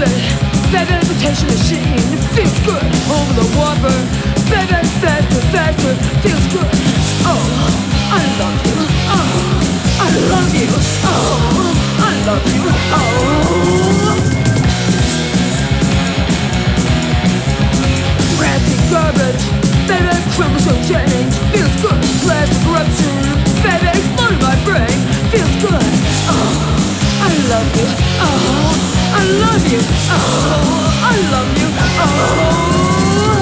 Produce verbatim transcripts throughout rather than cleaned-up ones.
baby, baby, invitation machine. It feels good over the water. Baby, faster, faster, feels good. Oh, I love you. Oh, I love you. Oh, I love you. Oh. Rapid garbage, baby, chromosome change. Feels good. Plastic corruption, baby, exploding my brain. Feels good. Oh, I love you. Oh, I love you. Oh, I love you. Oh.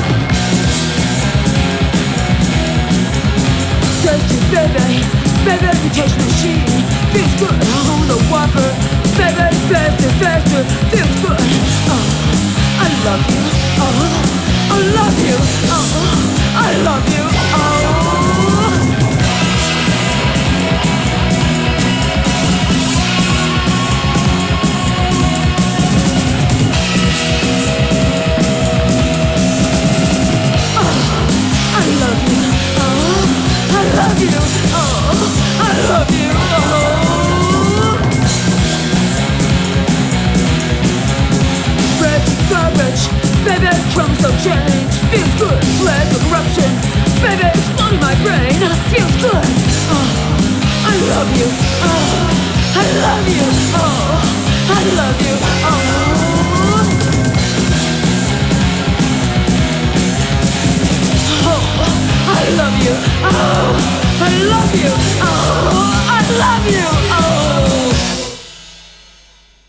Thirsty baby, baby, invitation machine. Feels good. Oh, the whopper, baby, faster, faster. Feels good. Oh, I love you. Oh. I love you, oh, I love you, oh. Oh, I love you, oh, I love you, oh, I love you, oh. Red garbage, baby, chromosome change. Feels good, plastic corruption. Baby, exploding my brain. Feels good. Oh, I love you. Oh, I love you. Oh, I love you. Oh.